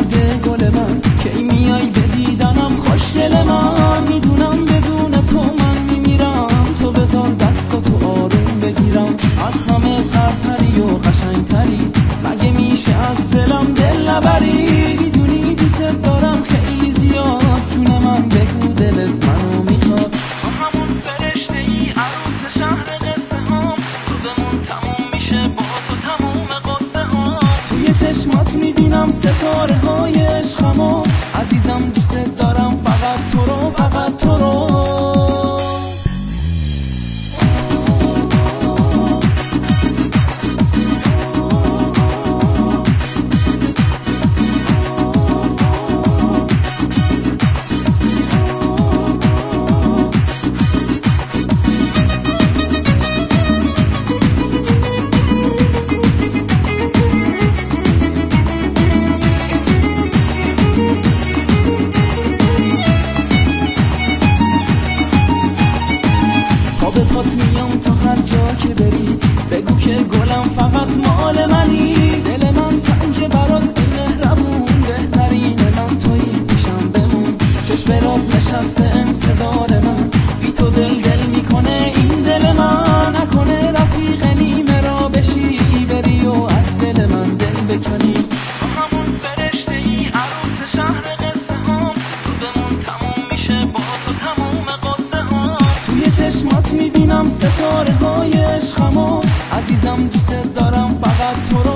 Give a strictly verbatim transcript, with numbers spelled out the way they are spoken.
زرد گل من، کی میای به دیدنم خوشگل من. میدونم بدون تو من میمیرم، تو بذار دستاتو آروم بگیرم. از همه سرتری و قشنگتری، مگه میشه از دلم دل نبری؟ میدونی دوست دارم خیلی زیاد، جون من بگو دلت منو میخواد. تو همون فرشته ای عروس شهر قصه هام، تو بمون تموم میشه با تو تموم قصه هام. توی چشمات میبینم ستاره های عشقمو، عزیزم دوست دارم فقط تو رو، فقط تو رو. به پات میام تا هر جا که بری، بگو که گلم فقط مال منی. دل من تنگ برات ای مهربون، بهترین من تویی پیشم بمون. چشم رات نشسته انتظار من، بی تو دل دل میکنه این دل من. نکنه رفیق نیمه را بشی بری و از دل من دل بکنی. تو همون فرشته ای عروس شهر قصه هام، تو بمون تموم میشه با تو تموم قصه هام. توی چشمات میبینم ستاره های عشقمو، عزیزم دوست دارم فقط تو رو.